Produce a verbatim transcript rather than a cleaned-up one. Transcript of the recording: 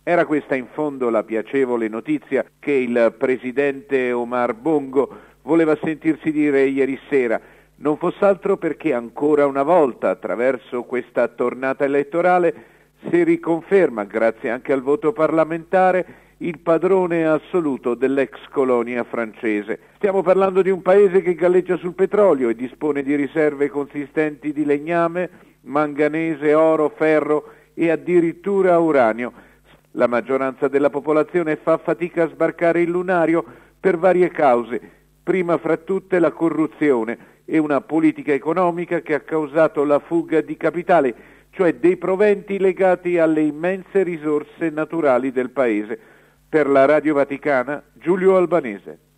Era questa in fondo la piacevole notizia che il presidente Omar Bongo voleva sentirsi dire ieri sera, non fosse altro perché ancora una volta, attraverso questa tornata elettorale, si riconferma, grazie anche al voto parlamentare, il padrone assoluto dell'ex colonia francese. Stiamo parlando di un paese che galleggia sul petrolio e dispone di riserve consistenti di legname, manganese, oro, ferro e addirittura uranio. La maggioranza della popolazione fa fatica a sbarcare il lunario per varie cause, prima fra tutte la corruzione e una politica economica che ha causato la fuga di capitale, cioè dei proventi legati alle immense risorse naturali del paese. Per la Radio Vaticana, Giulio Albanese.